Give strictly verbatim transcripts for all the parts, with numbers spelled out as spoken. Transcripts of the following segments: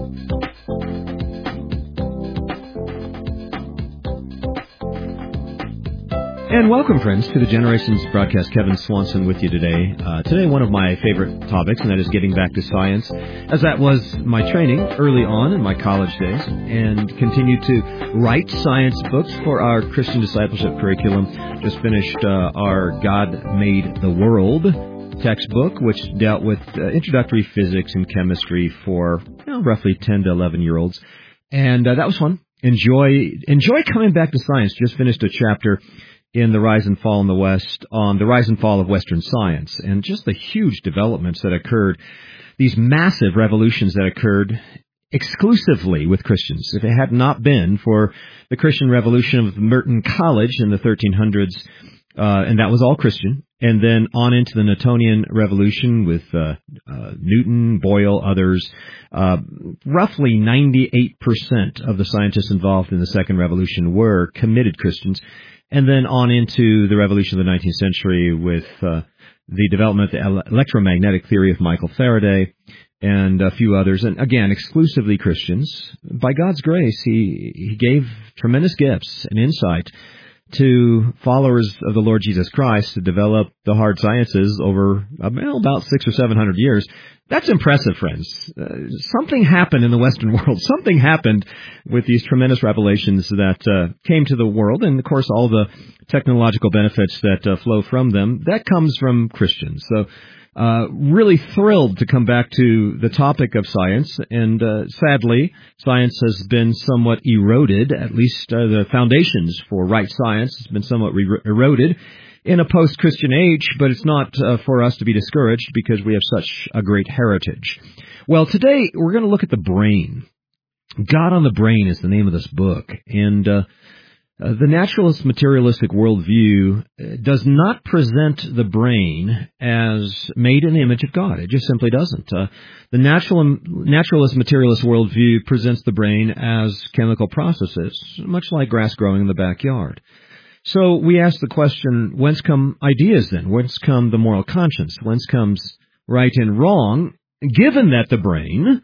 And welcome, friends, to the Generations broadcast. Kevin Swanson with you today. Uh, today, one of my favorite topics, and that is getting back to science, as that was my training early on in my college days, and continue to write science books for our Christian discipleship curriculum. Just finished uh, our God Made the World textbook, which dealt with uh, introductory physics and chemistry for you know, roughly ten to eleven-year-olds. And uh, that was fun. Enjoy, enjoy coming back to science. Just finished a chapter in The Rise and Fall in the West, on the rise and fall of Western science, and just the huge developments that occurred, these massive revolutions that occurred exclusively with Christians. If it had not been for the Christian revolution of Merton College in the thirteen hundreds, uh, and that was all Christian, and then on into the Newtonian revolution with uh, uh, Newton, Boyle, others, uh, roughly ninety-eight percent of the scientists involved in the Second Revolution were committed Christians. And then on into the revolution of the nineteenth century with uh, the development of the electromagnetic theory of Michael Faraday and a few others. And again, exclusively Christians. By God's grace, He, he gave tremendous gifts and insight to followers of the Lord Jesus Christ to develop the hard sciences over well, about six or seven hundred years. That's impressive, friends. Uh, something happened in the Western world. Something happened with these tremendous revelations that uh, came to the world, and of course, all the technological benefits that uh, flow from them. That comes from Christians. So, uh, really thrilled to come back to the topic of science. And uh, sadly, science has been somewhat eroded. At least uh, the foundations for right science has been somewhat re- eroded in a post-Christian age, but it's not uh, for us to be discouraged because we have such a great heritage. Well, today we're going to look at the brain. God on the Brain is the name of this book, and uh, uh, the naturalist materialistic worldview does not present the brain as made in the image of God. It just simply doesn't. Uh, the natural, naturalist materialist worldview presents the brain as chemical processes, much like grass growing in the backyard. So we ask the question, whence come ideas then? Whence come the moral conscience? Whence comes right and wrong, given that the brain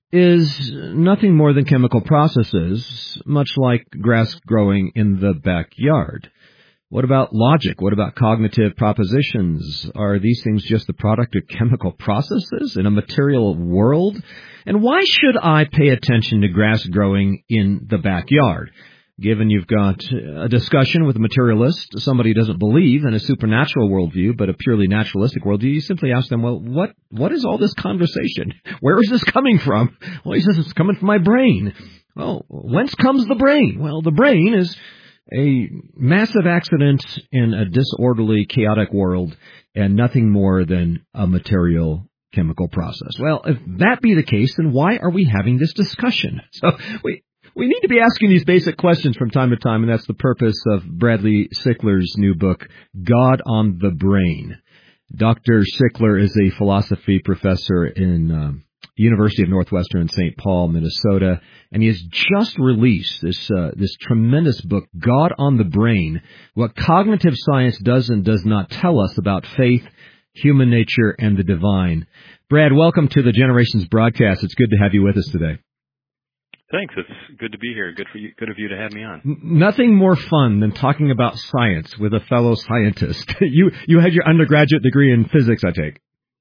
is nothing more than chemical processes, much like grass growing in the backyard? What about logic? What about cognitive propositions? Are these things just the product of chemical processes in a material world? And why should I pay attention to grass growing in the backyard? Given you've got a discussion with a materialist, somebody who doesn't believe in a supernatural worldview, but a purely naturalistic worldview, you simply ask them, well, what what is all this conversation? Where is this coming from? Well, he says it's coming from my brain. Well, whence comes the brain? Well, the brain is a massive accident in a disorderly, chaotic world, and nothing more than a material chemical process. Well, if that be the case, then why are we having this discussion? So we... We need to be asking these basic questions from time to time, and that's the purpose of Bradley Sickler's new book, God on the Brain. Doctor Sickler is a philosophy professor in uh, University of Northwestern in Saint Paul, Minnesota, and he has just released this uh, this tremendous book, God on the Brain, what cognitive science does and does not tell us about faith, human nature, and the divine. Brad, welcome to the Generations broadcast. It's good to have you with us today. Thanks. It's good to be here. Good for you. Good of you to have me on. Nothing more fun than talking about science with a fellow scientist. you you had your undergraduate degree in physics, I take.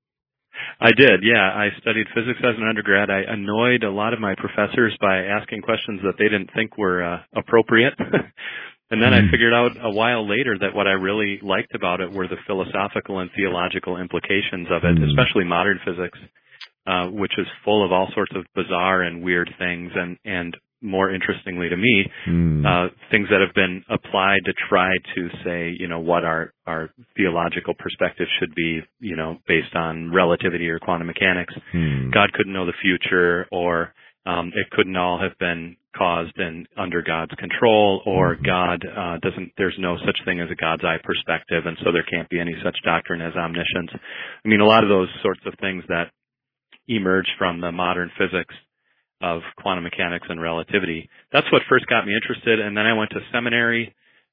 I did, yeah. I studied physics as an undergrad. I annoyed a lot of my professors by asking questions that they didn't think were uh, appropriate. And then mm. I figured out a while later that what I really liked about it were the philosophical and theological implications of it, mm. especially modern physics. Uh, which is full of all sorts of bizarre and weird things, and, and more interestingly to me, mm. uh, things that have been applied to try to say, you know, what our, our theological perspective should be, you know, based on relativity or quantum mechanics. Mm. God couldn't know the future, or um, it couldn't all have been caused and under God's control, or mm-hmm. God uh, doesn't, there's no such thing as a God's eye perspective, and so there can't be any such doctrine as omniscience. I mean, a lot of those sorts of things that emerged from the modern physics of quantum mechanics and relativity. That's what first got me interested, and then I went to seminary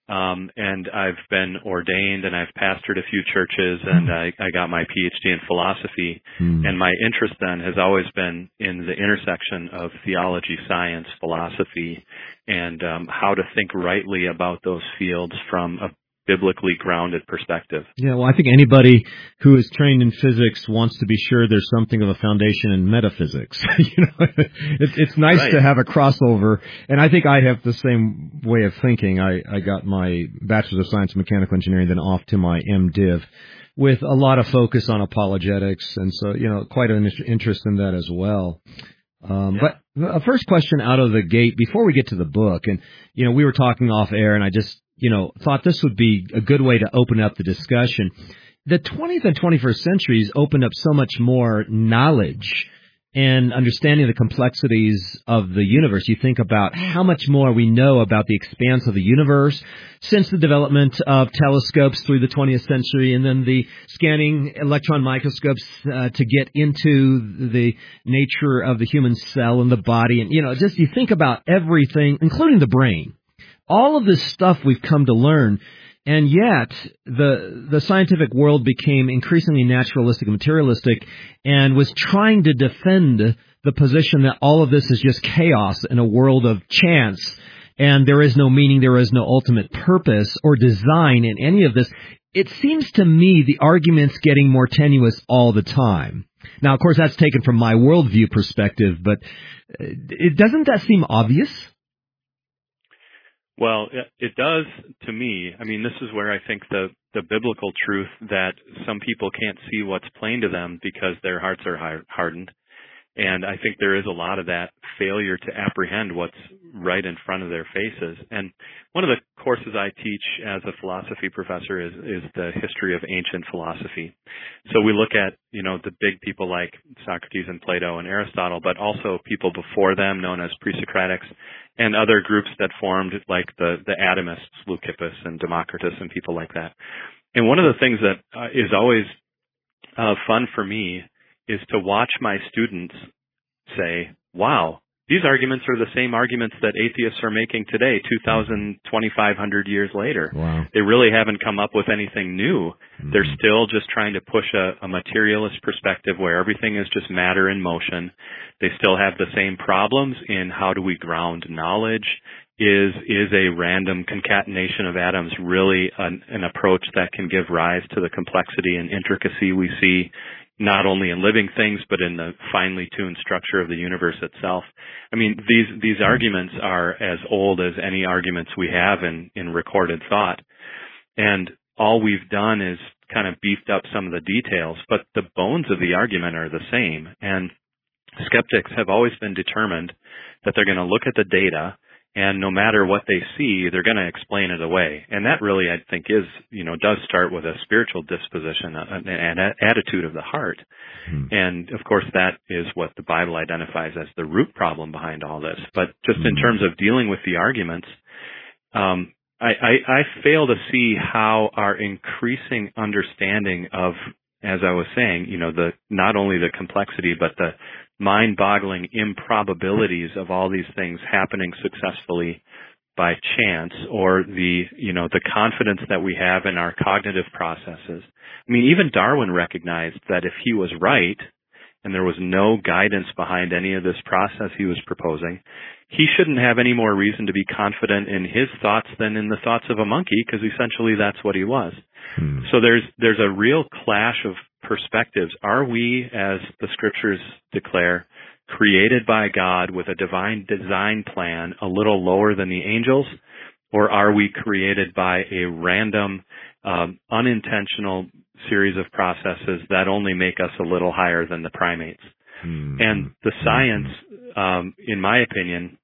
Um, and I've been ordained and I've pastored a few churches, and I, I got my P H D in philosophy. Mm. And my interest then has always been in the intersection of theology, science, philosophy, and um, how to think rightly about those fields from a biblically grounded perspective. Yeah, well, I think anybody who is trained in physics wants to be sure there's something of a foundation in metaphysics. you know, it's, it's nice right. to have a crossover, and I think I have the same way of thinking. I, I got my Bachelor's of Science in Mechanical Engineering, then off to my MDiv, with a lot of focus on apologetics, and so, you know, quite an interest in that as well. Um, yeah. But a first question out of the gate, before we get to the book, and, you know, we were talking off air, and I just, you know, thought this would be a good way to open up the discussion. The twentieth and twenty-first centuries opened up so much more knowledge and understanding the complexities of the universe. You think about how much more we know about the expanse of the universe since the development of telescopes through the twentieth century, and then the scanning electron microscopes uh, to get into the nature of the human cell and the body. And, you know, just you think about everything, including the brain. All of this stuff we've come to learn, and yet the the scientific world became increasingly naturalistic and materialistic and was trying to defend the position that all of this is just chaos in a world of chance, and there is no meaning, there is no ultimate purpose or design in any of this. It seems to me the argument's getting more tenuous all the time. Now, of course, that's taken from my worldview perspective, but it, doesn't that seem obvious? Well, it does to me. I mean, this is where I think the, the biblical truth that some people can't see what's plain to them because their hearts are hardened. And I think there is a lot of that failure to apprehend what's right in front of their faces. And one of the courses I teach as a philosophy professor is, is the history of ancient philosophy. So we look at, you know, the big people like Socrates and Plato and Aristotle, but also people before them known as pre-Socratics, and other groups that formed like the, the atomists, Leucippus and Democritus and people like that. And one of the things that uh, is always uh, fun for me is to watch my students say, wow, these arguments are the same arguments that atheists are making today, two thousand, twenty-five hundred years later. Wow. They really haven't come up with anything new. Mm-hmm. They're still just trying to push a, a materialist perspective where everything is just matter in motion. They still have the same problems in how do we ground knowledge. Is is a random concatenation of atoms really an, an approach that can give rise to the complexity and intricacy we see not only in living things, but in the finely tuned structure of the universe itself? I mean, these these arguments are as old as any arguments we have in, in recorded thought. And all we've done is kind of beefed up some of the details, but the bones of the argument are the same. And skeptics have always been determined that they're going to look at the data, and no matter what they see, they're going to explain it away. And that really, I think, is, you know, does start with a spiritual disposition, an, an attitude of the heart. Hmm. And, of course, that is what the Bible identifies as the root problem behind all this. But just hmm. in terms of dealing with the arguments, um, I, I, I fail to see how our increasing understanding of, as I was saying, you know, the not only the complexity, but the mind-boggling improbabilities of all these things happening successfully by chance, or the, you know, the confidence that we have in our cognitive processes. I mean, even Darwin recognized that if he was right, and there was no guidance behind any of this process he was proposing, he shouldn't have any more reason to be confident in his thoughts than in the thoughts of a monkey, because essentially that's what he was. Hmm. So there's there's a real clash of perspectives. Are we, as the scriptures declare, created by God with a divine design plan a little lower than the angels, or are we created by a random, um, unintentional series of processes that only make us a little higher than the primates? Mm-hmm. And the science, um, in my opinion,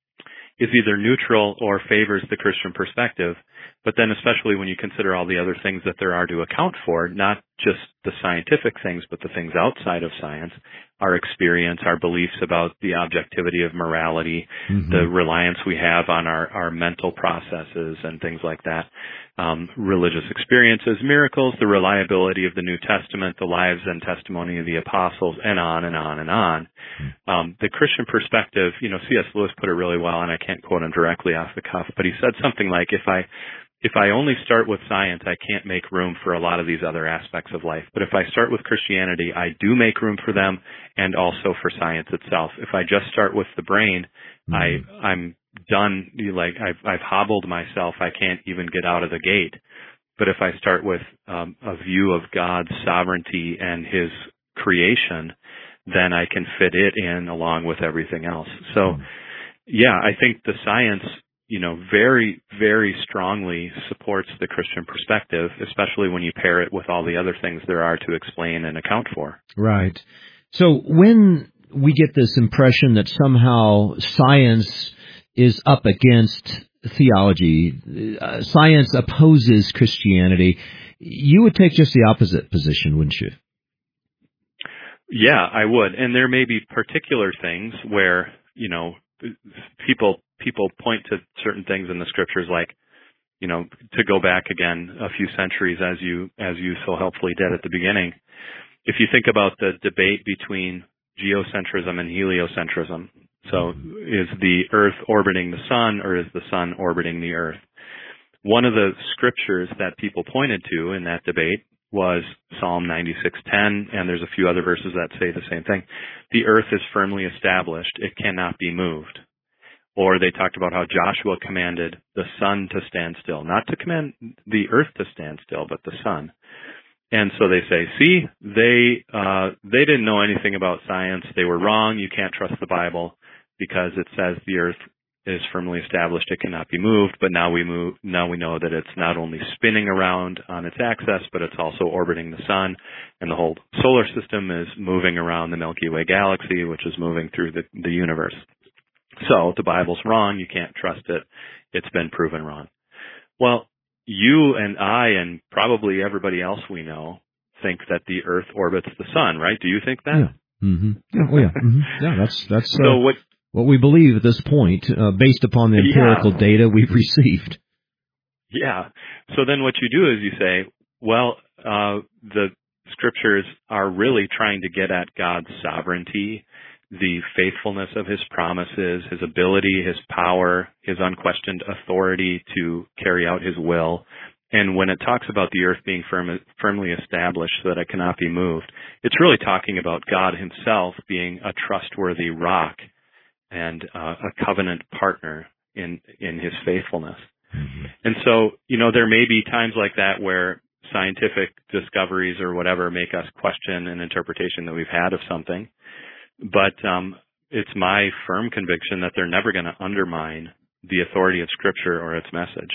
is either neutral or favors the Christian perspective, but then especially when you consider all the other things that there are to account for, not just the scientific things, but the things outside of science, our experience, our beliefs about the objectivity of morality, mm-hmm. the reliance we have on our, our mental processes and things like that, um, religious experiences, miracles, the reliability of the New Testament, the lives and testimony of the apostles, and on and on and on. Mm-hmm. Um, the Christian perspective, you know, C S Lewis put it really well, and I can't quote him directly off the cuff, but he said something like, if I if I only start with science, I can't make room for a lot of these other aspects of life. But if I start with Christianity, I do make room for them and also for science itself. If I just start with the brain, mm-hmm. I, I'm done. Like I've, I've hobbled myself. I can't even get out of the gate. But if I start with um, a view of God's sovereignty and His creation, then I can fit it in along with everything else. So, mm-hmm. yeah, I think the science, you know, very, very strongly supports the Christian perspective, especially when you pair it with all the other things there are to explain and account for. Right. So when we get this impression that somehow science is up against theology, uh, science opposes Christianity, you would take just the opposite position, wouldn't you? Yeah, I would. And there may be particular things where, you know, people people point to certain things in the scriptures, like, you know, to go back again a few centuries, as you as you so helpfully did at the beginning. If you think about the debate between geocentrism and heliocentrism, so is the Earth orbiting the sun or is the sun orbiting the Earth? One of the scriptures that people pointed to in that debate was Psalm ninety-six ten, and there's a few other verses that say the same thing. The earth is firmly established. It cannot be moved. Or they talked about how Joshua commanded the sun to stand still, not to command the earth to stand still, but the sun. And so they say, see, they uh, they didn't know anything about science. They were wrong. You can't trust the Bible because it says the earth is firmly established. It cannot be moved. But now we move. Now we know that it's not only spinning around on its axis, but it's also orbiting the sun, and the whole solar system is moving around the Milky Way galaxy, which is moving through the, the universe. So the Bible's wrong. You can't trust it. It's been proven wrong. Well, you and I and probably everybody else we know think that the Earth orbits the sun, right? Do you think that? Yeah. Mm-hmm. Yeah. Oh, yeah. Mm-hmm. Yeah. That's that's. Uh, so what? What we believe at this point, uh, based upon the empirical yeah. data we've received. Yeah. So then what you do is you say, well, uh, the scriptures are really trying to get at God's sovereignty, the faithfulness of His promises, His ability, His power, His unquestioned authority to carry out His will. And when it talks about the earth being firm, firmly established so that it cannot be moved, it's really talking about God Himself being a trustworthy rock and uh, a covenant partner in in His faithfulness. Mm-hmm. And so, you know, there may be times like that where scientific discoveries or whatever make us question an interpretation that we've had of something. But um, it's my firm conviction that they're never going to undermine the authority of Scripture or its message.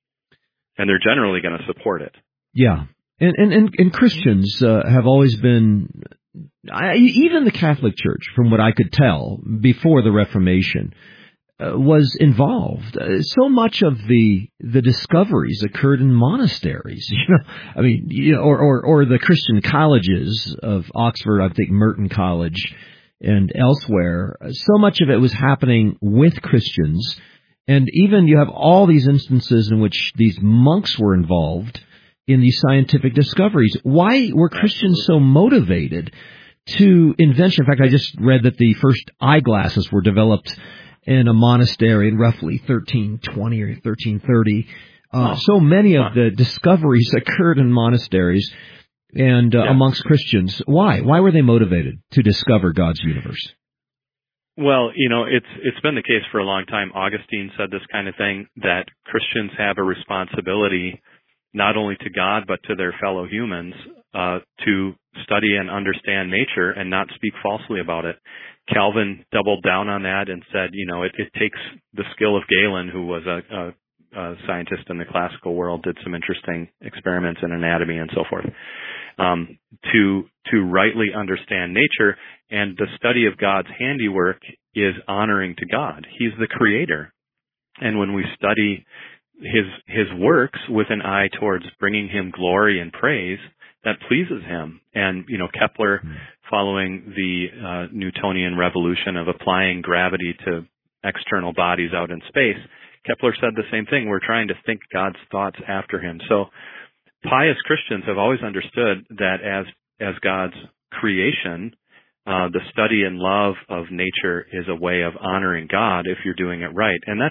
And they're generally going to support it. Yeah. And and, and, and Christians uh, have always been... I, even the Catholic Church, from what I could tell before the Reformation, uh, was involved. Uh, so much of the the discoveries occurred in monasteries. You know, I mean, you know, or, or or the Christian colleges of Oxford, I think Merton College, and elsewhere. So much of it was happening with Christians, and even you have all these instances in which these monks were involved in these scientific discoveries. Why were Christians so motivated to invention? In fact, I just read that the first eyeglasses were developed in a monastery in roughly thirteen twenty or thirteen thirty. Uh, oh. So many of the discoveries occurred in monasteries and uh, yeah. amongst Christians. Why? Why were they motivated to discover God's universe? Well, you know, it's it's been the case for a long time. Augustine said this kind of thing, that Christians have a responsibility not only to God, but to their fellow humans, uh, to study and understand nature and not speak falsely about it. Calvin doubled down on that and said, you know, it, it takes the skill of Galen, who was a, a, a scientist in the classical world, did some interesting experiments in anatomy and so forth, um, to, to rightly understand nature. And the study of God's handiwork is honoring to God. He's the creator. And when we study his his works with an eye towards bringing Him glory and praise, that pleases Him. And, you know, Kepler, mm. following the uh, Newtonian revolution of applying gravity to external bodies out in space, Kepler said the same thing. We're trying to think God's thoughts after Him. So pious Christians have always understood that as as God's creation, uh, the study and love of nature is a way of honoring God if you're doing it right. And that's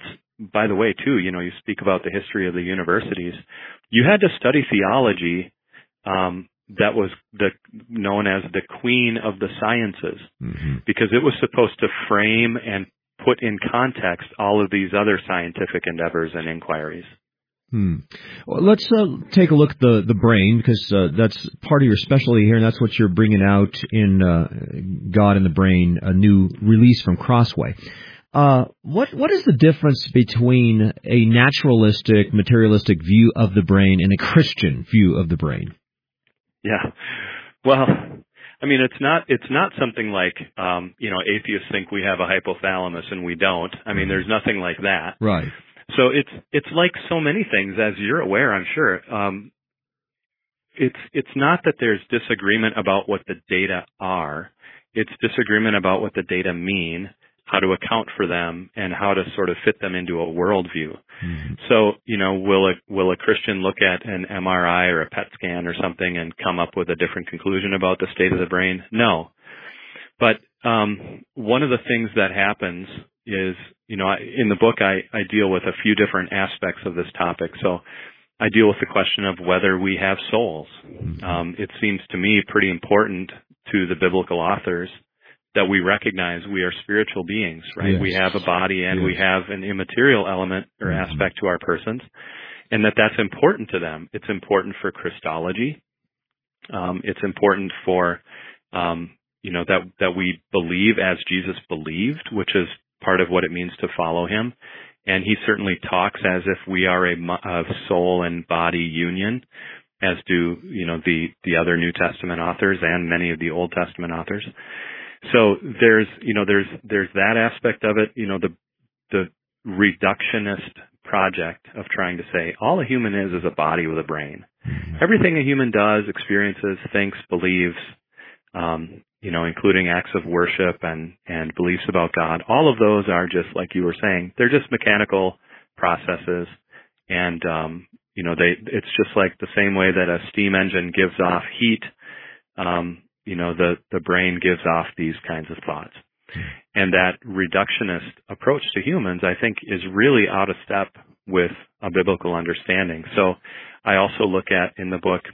by the way, too, you know, you speak about the history of the universities. You had to study theology um, that was the known as the queen of the sciences, mm-hmm. because it was supposed to frame and put in context all of these other scientific endeavors and inquiries. Hmm. Well, let's uh, take a look at the, the brain, because uh, that's part of your specialty here, and that's what you're bringing out in uh, God in the Brain, a new release from Crossway. Uh, what what is the difference between a naturalistic, materialistic view of the brain and a Christian view of the brain? Yeah. Well, I mean, it's not it's not something like, um, you know, atheists think we have a hypothalamus and we don't. I mean, there's nothing like that. Right. So it's it's like so many things, as you're aware, I'm sure. Um, it's it's not that there's disagreement about what the data are. It's disagreement about what the data mean, how to account for them, and how to sort of fit them into a worldview. Mm-hmm. So, you know, will a will a Christian look at an M R I or a P E T scan or something and come up with a different conclusion about the state of the brain? No. But um, one of the things that happens is, you know, in the book I, I deal with a few different aspects of this topic. So I deal with the question of whether we have souls. Um, it seems to me pretty important to the biblical authors that we recognize we are spiritual beings, right? Yes. We have a body and yes. we have an immaterial element or mm-hmm. aspect to our persons, and that that's important to them. It's important for Christology. Um, it's important for, um, you know, that, that we believe as Jesus believed, which is part of what it means to follow him. And he certainly talks as if we are a, a soul and body union, as do, you know, the, the other New Testament authors and many of the Old Testament authors. So there's, you know, there's, there's that aspect of it, you know, the, the reductionist project of trying to say all a human is is a body with a brain. Everything a human does, experiences, thinks, believes, um, you know, including acts of worship and, and beliefs about God, all of those are just, like you were saying, they're just mechanical processes. And, um, you know, they, it's just like the same way that a steam engine gives off heat, um, you know, the, the brain gives off these kinds of thoughts. And that reductionist approach to humans, I think, is really out of step with a biblical understanding. So I also look at in the book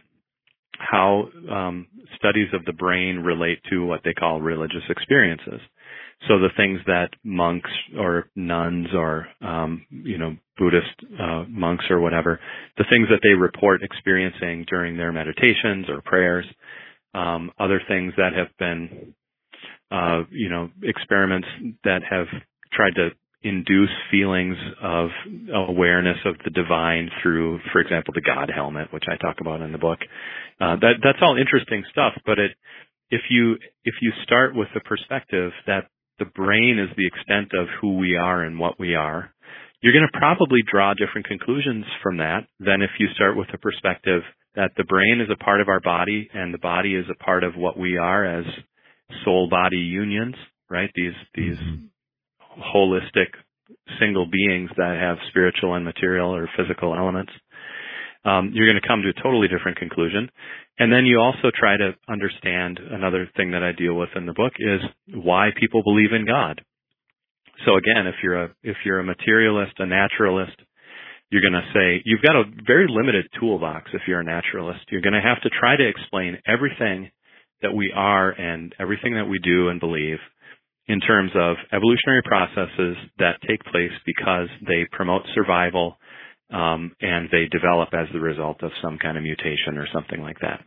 how um, studies of the brain relate to what they call religious experiences. So the things that monks or nuns or, um, you know, Buddhist uh, monks or whatever, the things that they report experiencing during their meditations or prayers, um, other things that have been, uh, you know, experiments that have tried to induce feelings of awareness of the divine through, for example, the God helmet, which I talk about in the book. Uh, that that's all interesting stuff. But it, if you if you start with the perspective that the brain is the extent of who we are and what we are, you're going to probably draw different conclusions from that than if you start with the perspective that the brain is a part of our body and the body is a part of what we are as soul-body unions, right? These these mm-hmm. holistic single beings that have spiritual and material or physical elements. Um, you're going to come to a totally different conclusion. And then you also try to understand another thing that I deal with in the book is why people believe in God. So again, if you're a if you're a materialist, a naturalist, you're going to say you've got a very limited toolbox. If you're a naturalist, you're going to have to try to explain everything that we are and everything that we do and believe in terms of evolutionary processes that take place because they promote survival um, and they develop as the result of some kind of mutation or something like that.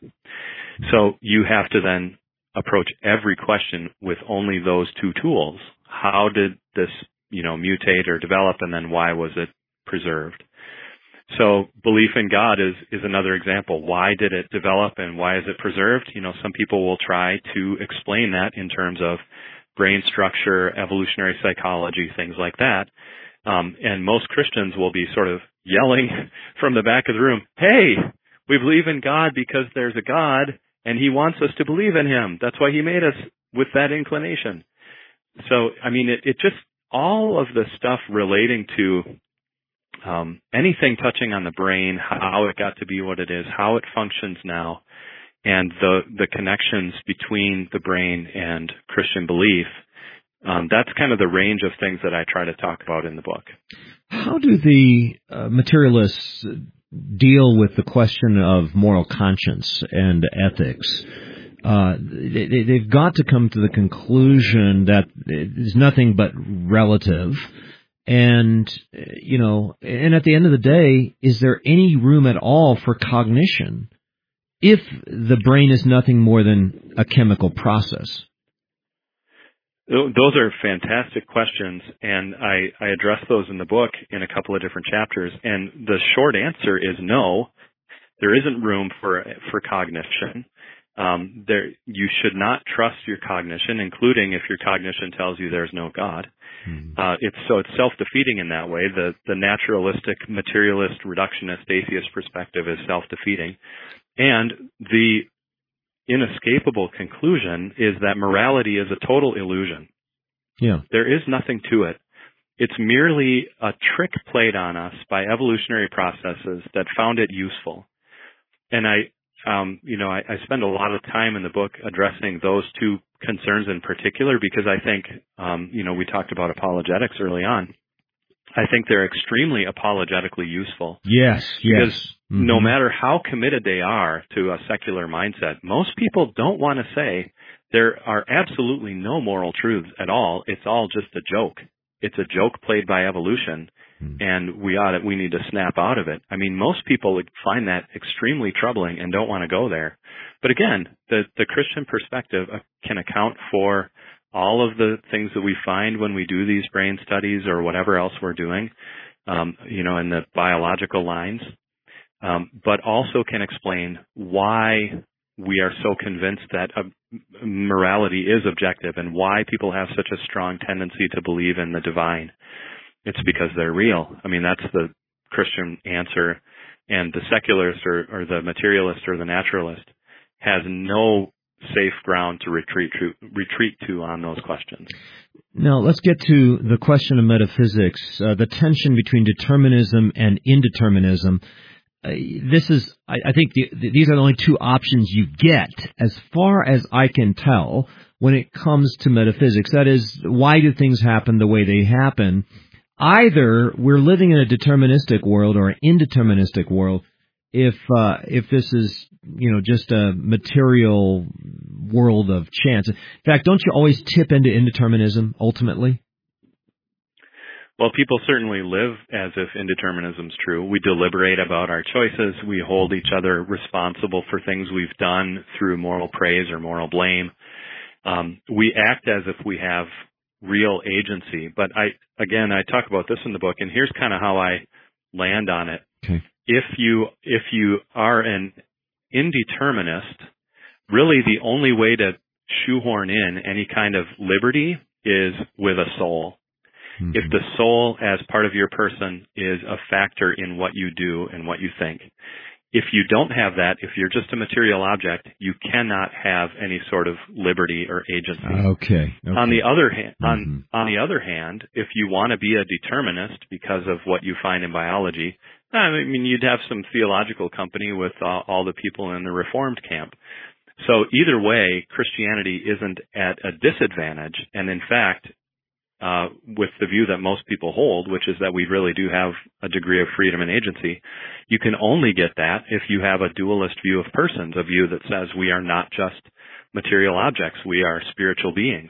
So you have to then approach every question with only those two tools. How did this, you know, mutate or develop, and then why was it preserved? So belief in God is, is another example. Why did it develop and why is it preserved? You know, some people will try to explain that in terms of brain structure, evolutionary psychology, things like that. Um, and most Christians will be sort of yelling from the back of the room, hey, we believe in God because there's a God and he wants us to believe in him. That's why he made us with that inclination. So, I mean, it, it just, all of the stuff relating to um, anything touching on the brain, how it got to be what it is, how it functions now, and the, the connections between the brain and Christian belief um, that's kind of the range of things that I try to talk about in the book. How do the uh, materialists deal with the question of moral conscience and ethics? Uh, they, they've got to come to the conclusion that it's nothing but relative. And, you know, and at the end of the day, is there any room at all for cognition if the brain is nothing more than a chemical process? Those are fantastic questions, and I, I address those in the book in a couple of different chapters. And the short answer is no, there isn't room for for cognition. Um, there, you should not trust your cognition, including if your cognition tells you there's no God. Mm-hmm. Uh, it's so it's self-defeating in that way. The the naturalistic, materialist, reductionist, atheist perspective is self-defeating, and the inescapable conclusion is that morality is a total illusion. Yeah. There is nothing to it. It's merely a trick played on us by evolutionary processes that found it useful. And I, um, you know, I, I spend a lot of time in the book addressing those two concerns in particular because I think, um, you know, we talked about apologetics early on. I think they're extremely apologetically useful. Yes, yes. Because mm-hmm. no matter how committed they are to a secular mindset, most people don't want to say there are absolutely no moral truths at all. It's all just a joke. It's a joke played by evolution, mm-hmm. and we ought to, we need to snap out of it. I mean, most people would find that extremely troubling and don't want to go there. But again, the, the Christian perspective can account for all of the things that we find when we do these brain studies or whatever else we're doing, um, you know, in the biological lines, um, but also can explain why we are so convinced that uh, morality is objective and why people have such a strong tendency to believe in the divine. It's because they're real. I mean, that's the Christian answer, and the secularist or, or the materialist or the naturalist has no safe ground to retreat to, retreat to on those questions. Now, let's get to the question of metaphysics, uh, the tension between determinism and indeterminism. Uh, this is, I, I think the, the, these are the only two options you get, as far as I can tell, when it comes to metaphysics. That is, why do things happen the way they happen? Either we're living in a deterministic world or an indeterministic world. If uh, if this is, you know, just a material world of chance. In fact, don't you always tip into indeterminism ultimately? Well, people certainly live as if indeterminism's true. We deliberate about our choices. We hold each other responsible for things we've done through moral praise or moral blame. Um, we act as if we have real agency. But I, again, I talk about this in the book, and here's kind of how I land on it. Okay. If you if you are an indeterminist, really the only way to shoehorn in any kind of liberty is with a soul. Mm-hmm. If the soul as part of your person is a factor in what you do and what you think. If you don't have that, if you're just a material object, you cannot have any sort of liberty or agency. Okay. okay. On the other hand, on mm-hmm. on the other hand, if you want to be a determinist because of what you find in biology, I mean, you'd have some theological company with uh, all the people in the Reformed camp. So either way, Christianity isn't at a disadvantage, and in fact, uh, with the view that most people hold, which is that we really do have a degree of freedom and agency, you can only get that if you have a dualist view of persons, a view that says we are not just material objects, we are spiritual beings.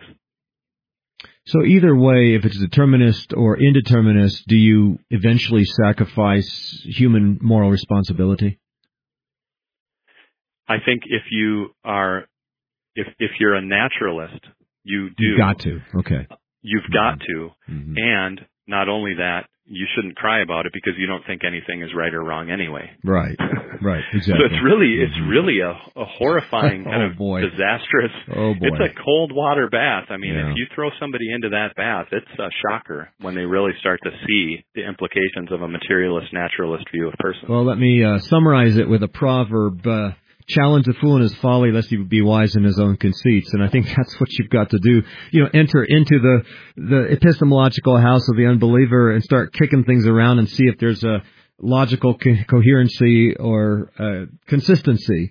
So either way, if it's determinist or indeterminist, do you eventually sacrifice human moral responsibility? I think if you are, if if you're a naturalist, you do. You've got to. Okay. You've mm-hmm. got to. Mm-hmm. And not only that, you shouldn't cry about it because you don't think anything is right or wrong anyway. Right. Right. Exactly. So it's really, mm-hmm. it's really a, a horrifying kind oh, of boy. disastrous. Oh boy. It's a cold water bath. I mean, yeah. if you throw somebody into that bath, it's a shocker when they really start to see the implications of a materialist, naturalist view of person. Well, let me uh, summarize it with a proverb. Uh, Challenge the fool in his folly, lest he be wise in his own conceits. And I think that's what you've got to do. You know, enter into the the epistemological house of the unbeliever and start kicking things around and see if there's a logical co- coherency or uh, consistency.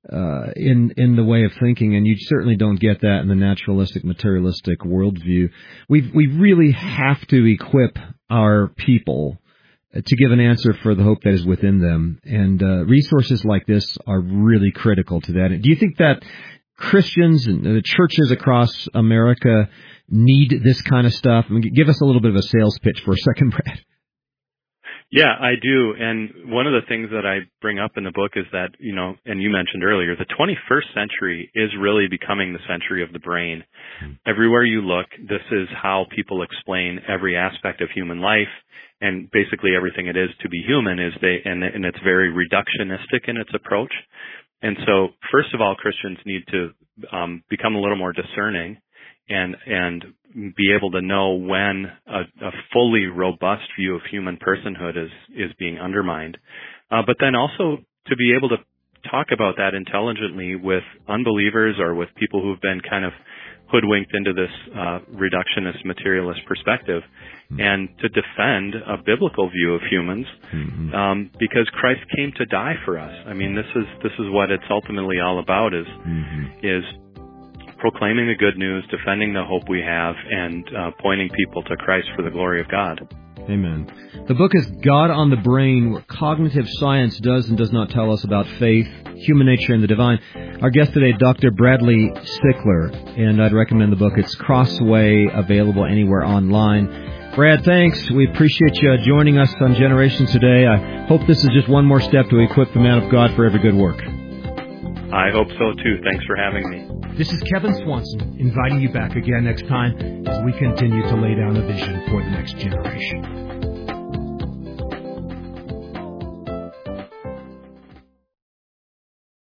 uh, in in the way of thinking, and you certainly don't get that in the naturalistic, materialistic worldview. We we really have to equip our people to give an answer for the hope that is within them, and uh, resources like this are really critical to that. Do you think that Christians and the churches across America need this kind of stuff? I mean, give us a little bit of a sales pitch for a second, Brad. Yeah, I do. And one of the things that I bring up in the book is that, you know, and you mentioned earlier, the twenty-first century is really becoming the century of the brain. Everywhere you look, this is how people explain every aspect of human life, and basically everything it is to be human is they, and, and it's very reductionistic in its approach. And so, first of all, Christians need to um, become a little more discerning and and be able to know when a, a fully robust view of human personhood is is being undermined. Uh, but then also to be able to talk about that intelligently with unbelievers or with people who've been kind of hoodwinked into this uh, reductionist materialist perspective, mm-hmm. and to defend a biblical view of humans, mm-hmm. um, because Christ came to die for us. I mean, this is this is what it's ultimately all about, is mm-hmm. is proclaiming the good news, defending the hope we have, and uh, pointing people to Christ for the glory of God. Amen. The book is God on the Brain, what cognitive science does and does not tell us about faith, human nature, and the divine. Our guest today, Doctor Bradley Stickler, and I'd recommend the book. It's Crossway, available anywhere online. Brad, thanks. We appreciate you joining us on Generations today. I hope this is just one more step to equip the man of God for every good work. I hope so, too. Thanks for having me. This is Kevin Swanson, inviting you back again next time as we continue to lay down a vision for the next generation.